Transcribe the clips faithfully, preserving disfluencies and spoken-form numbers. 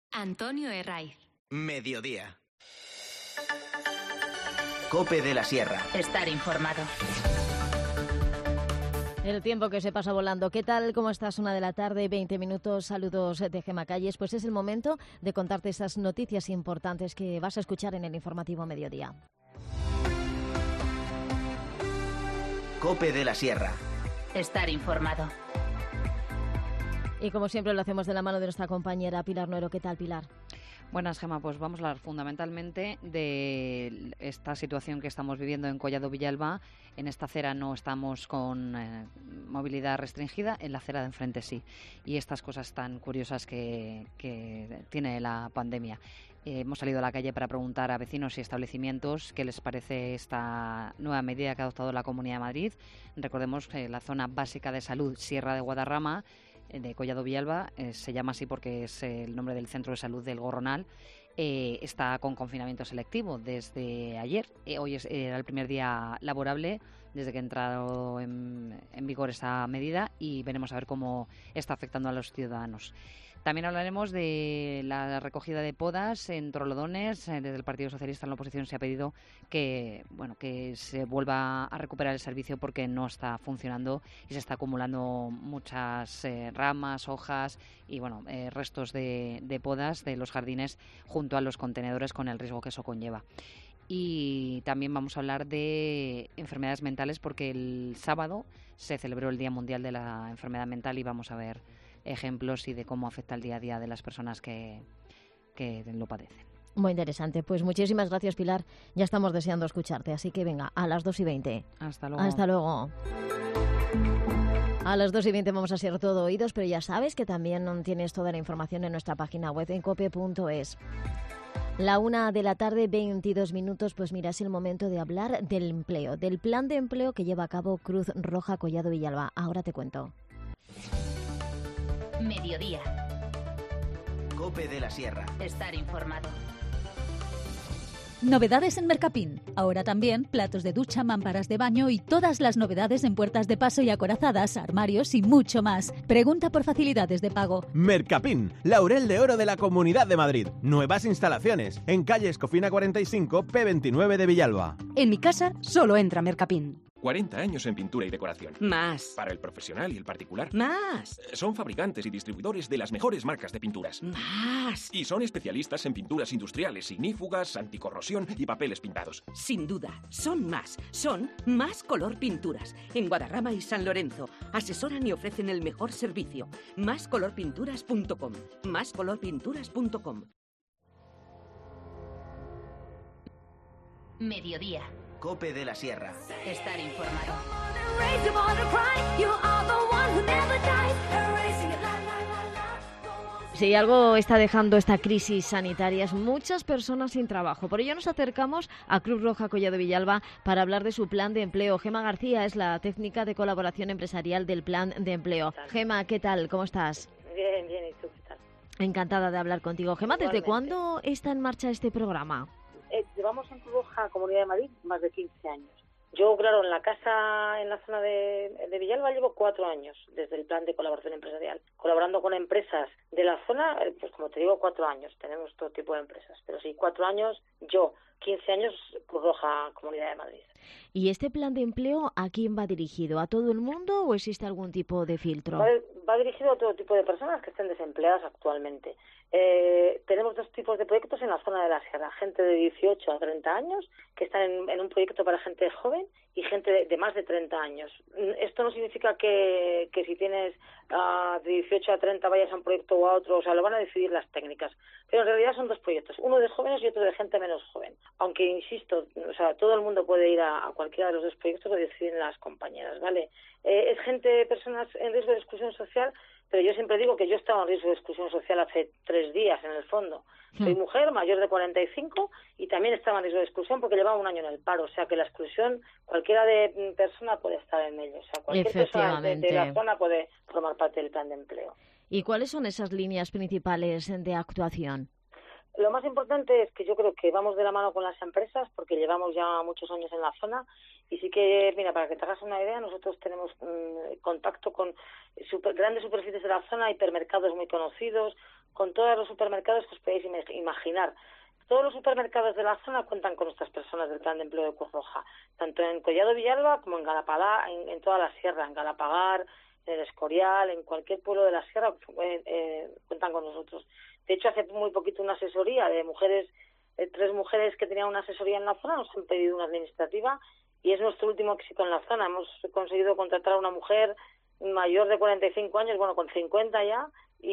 Antonio Herraiz. Mediodía. COPE de la Sierra. Estar informado. El tiempo que se pasa volando. ¿Qué tal? ¿Cómo estás? Una de la tarde, veinte minutos. Saludos de Gemma Calles. Pues es el momento de contarte esas noticias importantes que vas a escuchar en el informativo Mediodía. COPE de la Sierra. Estar informado. Y como siempre lo hacemos de la mano de nuestra compañera Pilar Nuero. ¿Qué tal, Pilar? Buenas, Gemma. Pues vamos a hablar fundamentalmente de esta situación que estamos viviendo en Collado Villalba. En esta acera no estamos con eh, movilidad restringida, en la acera de enfrente sí. Y estas cosas tan curiosas que, que tiene la pandemia. Eh, hemos salido a la calle para preguntar a vecinos y establecimientos qué les parece esta nueva medida que ha adoptado la Comunidad de Madrid. Recordemos que la zona básica de salud Sierra de Guadarrama de Collado Villalba, eh, se llama así porque es el nombre del centro de salud del Gorronal, eh, está con confinamiento selectivo desde ayer. Eh, hoy es, era el primer día laborable desde que ha entrado en, en vigor esta medida y veremos a ver cómo está afectando a los ciudadanos. También hablaremos de la recogida de podas en Torrelodones. Desde el Partido Socialista en la oposición se ha pedido que, bueno, que se vuelva a recuperar el servicio porque no está funcionando y se está acumulando muchas eh, ramas, hojas y bueno, eh, restos de, de podas de los jardines junto a los contenedores con el riesgo que eso conlleva. Y también vamos a hablar de enfermedades mentales porque el sábado se celebró el Día Mundial de la Enfermedad Mental y vamos a ver ejemplos y de cómo afecta el día a día de las personas que, que lo padecen. Muy interesante. Pues muchísimas gracias, Pilar. Ya estamos deseando escucharte, así que venga, a las dos y veinte. Hasta luego. Hasta luego. A las dos y veinte vamos a ser todo oídos, pero ya sabes que también tienes toda la información en nuestra página web en cope punto es. La una de la tarde, veintidós minutos, pues mira, es el momento de hablar del empleo, del plan de empleo que lleva a cabo Cruz Roja Collado Villalba. Ahora te cuento. Mediodía. COPE de la Sierra. Estar informado. Novedades en Mercapín. Ahora también platos de ducha, mamparas de baño y todas las novedades en puertas de paso y acorazadas, armarios y mucho más. Pregunta por facilidades de pago. Mercapín, Laurel de Oro de la Comunidad de Madrid. Nuevas instalaciones en calle Escofina cuarenta y cinco, P veintinueve de Villalba. En mi casa solo entra Mercapín. cuarenta años en pintura y decoración. Más. Para el profesional y el particular. Más. Son fabricantes y distribuidores de las mejores marcas de pinturas. Más. Y son especialistas en pinturas industriales, ignífugas, anticorrosión y papeles pintados. Sin duda, son más. Son Más Color Pinturas. En Guadarrama y San Lorenzo. Asesoran y ofrecen el mejor servicio. más color pinturas punto com. más color pinturas punto com. Mediodía. COPE de la Sierra. Estar informado. Si algo está dejando esta crisis sanitaria es muchas personas sin trabajo. Por ello nos acercamos a Cruz Roja Collado Villalba para hablar de su plan de empleo. Gemma García es la técnica de colaboración empresarial del plan de empleo. Gemma, ¿qué tal? ¿Cómo estás? Bien, bien. ¿Y tú qué tal? Encantada de hablar contigo. Gemma, ¿desde Igualmente. cuándo está en marcha este programa? Eh, llevamos en Cruz Roja, Comunidad de Madrid, más de quince años. Yo, claro, en la casa, en la zona de, de Villalba, llevo cuatro años desde el plan de colaboración empresarial, colaborando con empresas de la zona, eh, pues como te digo, cuatro años. Tenemos todo tipo de empresas, pero sí, cuatro años, yo, quince años, Cruz Roja, Comunidad de Madrid. ¿Y este plan de empleo a quién va dirigido? ¿A todo el mundo o existe algún tipo de filtro? Va, va dirigido a todo tipo de personas que estén desempleadas actualmente. Eh, tenemos dos tipos de proyectos en la zona de la Sierra. Gente de dieciocho a treinta años, que están en, en un proyecto para gente joven, y gente de, de más de treinta años. Esto no significa que, que si tienes uh, de dieciocho a treinta vayas a un proyecto o a otro, o sea, lo van a decidir las técnicas. Pero en realidad son dos proyectos, uno de jóvenes y otro de gente menos joven. Aunque, insisto, o sea, todo el mundo puede ir a, a cualquiera de los dos proyectos, lo deciden las compañeras, ¿vale? Eh, es gente, personas en riesgo de exclusión social, pero yo siempre digo que yo estaba en riesgo de exclusión social hace tres días, en el fondo. Soy mujer, mayor de cuarenta y cinco, y también estaba en riesgo de exclusión porque llevaba un año en el paro. O sea, que la exclusión, cualquiera de persona puede estar en ello. O sea, cualquier persona de, de la zona puede formar parte del plan de empleo. ¿Y cuáles son esas líneas principales de actuación? Lo más importante es que yo creo que vamos de la mano con las empresas porque llevamos ya muchos años en la zona y sí que, mira, para que te hagas una idea, nosotros tenemos mmm, contacto con super, grandes superficies de la zona, hipermercados muy conocidos, con todos los supermercados que os podéis imaginar. Todos los supermercados de la zona cuentan con estas personas del plan de empleo de Cruz Roja, tanto en Collado Villalba como en Galapagar, en, en toda la sierra, en Galapagar, en el Escorial, en cualquier pueblo de la sierra eh, eh, cuentan con nosotros. De hecho, hace muy poquito una asesoría de mujeres, eh, tres mujeres que tenían una asesoría en la zona, nos han pedido una administrativa y es nuestro último éxito en la zona. Hemos conseguido contratar a una mujer mayor de cuarenta y cinco años, bueno, con cincuenta ya,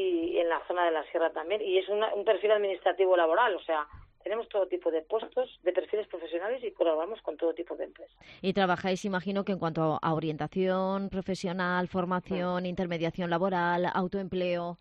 y en la zona de la sierra también, y es una, un perfil administrativo laboral, o sea, tenemos todo tipo de puestos, de perfiles profesionales y colaboramos con todo tipo de empresas. Y trabajáis, imagino, que en cuanto a orientación profesional, formación, sí. intermediación laboral, autoempleo.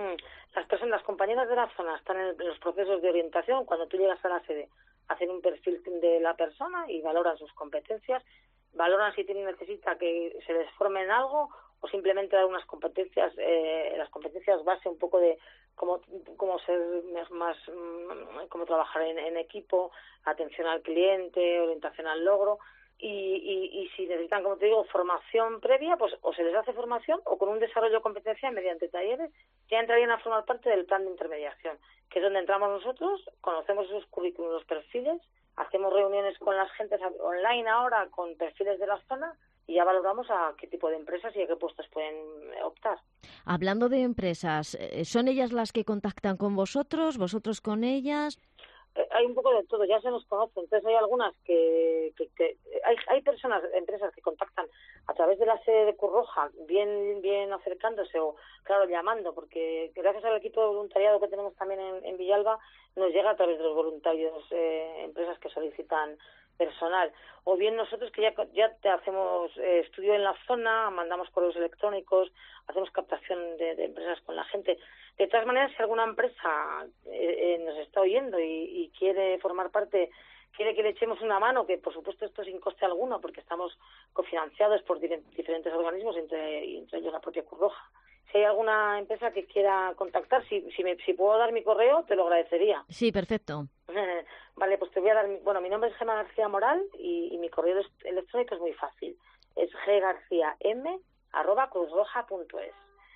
Las personas, las compañeras de la zona están en, el, en los procesos de orientación. Cuando tú llegas a la sede, hacen un perfil de la persona y valoran sus competencias, valoran si tienen necesita que se les forme en algo o simplemente dar unas competencias, eh, las competencias base un poco de cómo, cómo ser más, cómo trabajar en, en equipo, atención al cliente, orientación al logro. Y, y, y si necesitan, como te digo, formación previa, pues o se les hace formación o con un desarrollo de competencia mediante talleres ya entrarían a formar parte del plan de intermediación, que es donde entramos nosotros, conocemos esos currículos, los perfiles, hacemos reuniones con las gentes online ahora con perfiles de la zona y ya valoramos a qué tipo de empresas y a qué puestos pueden optar. Hablando de empresas, ¿son ellas las que contactan con vosotros, vosotros con ellas? Hay un poco de todo, ya se nos conoce, entonces hay algunas que, que, que hay, hay personas, empresas que contactan a través de la sede de Cruz Roja, bien, bien acercándose o, claro, llamando, porque gracias al equipo de voluntariado que tenemos también en, en Villalba, nos llega a través de los voluntarios, eh, empresas que solicitan personal, o bien nosotros que ya, ya te hacemos eh, estudio en la zona, mandamos correos electrónicos, hacemos captación de, de empresas con la gente. De todas maneras, si alguna empresa eh, eh, nos está oyendo y, y quiere formar parte, quiere que le echemos una mano, que por supuesto esto sin coste alguno, porque estamos cofinanciados por diferentes organismos, entre, entre ellos la propia Cruz Roja. Si hay alguna empresa que quiera contactar, si, si, me, si puedo dar mi correo, te lo agradecería. Sí, perfecto. Vale, pues te voy a dar, mi, bueno, mi nombre es Gema García Moral y, y mi correo electrónico es muy fácil. Es ggarciam arroba cruzroja punto es.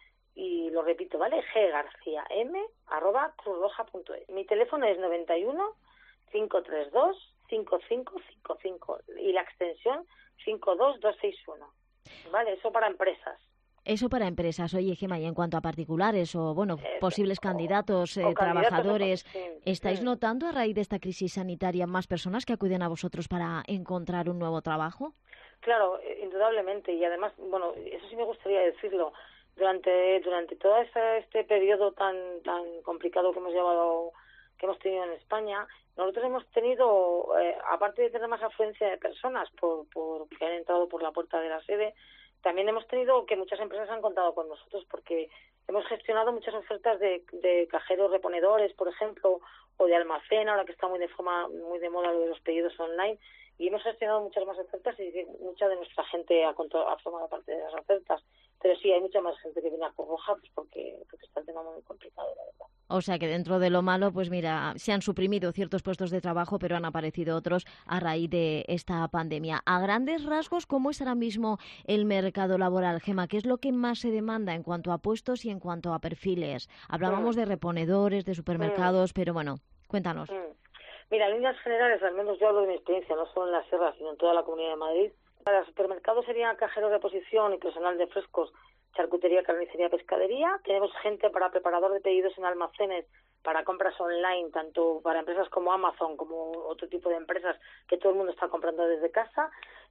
Y lo repito, ¿vale? ggarciam arroba cruzroja punto es. Mi teléfono es noventa y uno, cinco tres dos, cinco cinco cinco cinco y la extensión cinco dos dos seis uno. Vale, eso para empresas. Eso para empresas. Oye, Gema, y en cuanto a particulares o, bueno, eh, posibles candidatos, eh, o trabajadores, candidatos, sí, ¿estáis sí. notando a raíz de esta crisis sanitaria más personas que acuden a vosotros para encontrar un nuevo trabajo? Claro, indudablemente. Y además, bueno, eso sí me gustaría decirlo. Durante durante todo este, este periodo tan tan complicado que hemos llevado, que hemos tenido en España, nosotros hemos tenido, eh, aparte de tener más afluencia de personas por, por que han entrado por la puerta de la sede, también hemos tenido que muchas empresas han contado con nosotros porque hemos gestionado muchas ofertas de, de cajeros reponedores, por ejemplo, o de almacén, ahora que está muy de forma, muy de moda lo de los pedidos online, y hemos gestionado muchas más ofertas y mucha de nuestra gente ha, ha formado parte de las ofertas. Pero sí, hay mucha más gente que viene a Cruz Roja pues porque, porque está el tema muy complicado, la verdad. O sea que dentro de lo malo, pues mira, se han suprimido ciertos puestos de trabajo, pero han aparecido otros a raíz de esta pandemia. A grandes rasgos, ¿cómo es ahora mismo el mercado laboral, Gema? ¿Qué es lo que más se demanda en cuanto a puestos y en cuanto a perfiles? Hablábamos mm. de reponedores, de supermercados, mm. pero bueno, cuéntanos. Mm. Mira, en líneas generales, al menos yo hablo de mi experiencia, no solo en la Sierra, sino en toda la Comunidad de Madrid. Para los supermercados serían cajeros de reposición y personal de frescos, charcutería, carnicería, pescadería. Tenemos gente para preparador de pedidos en almacenes, para compras online, tanto para empresas como Amazon, como otro tipo de empresas que todo el mundo está comprando desde casa.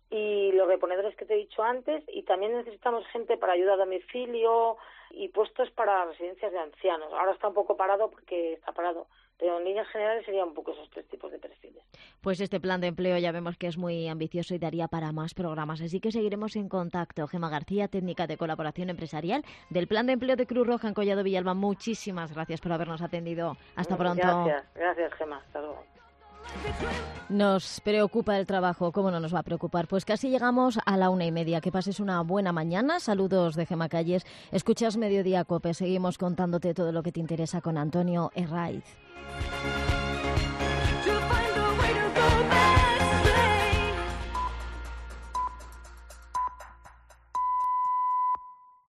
Y los reponedores que te he dicho antes. Y también necesitamos gente para ayuda a domicilio y puestos para residencias de ancianos. Ahora está un poco parado porque está parado. Pero en líneas generales serían un poco esos tres tipos de perfiles. Pues este plan de empleo ya vemos que es muy ambicioso y daría para más programas. Así que seguiremos en contacto. Gema García, técnica de colaboración empresarial del plan de empleo de Cruz Roja en Collado Villalba. Muchísimas gracias por habernos atendido. Hasta pronto. Gracias, gracias Gema. Hasta luego. Nos preocupa el trabajo, ¿cómo no nos va a preocupar? Pues casi llegamos a la una y media. Que pases una buena mañana. Saludos de Gema Calles. Escuchas Mediodía Cope. Seguimos contándote todo lo que te interesa con Antonio Herraiz.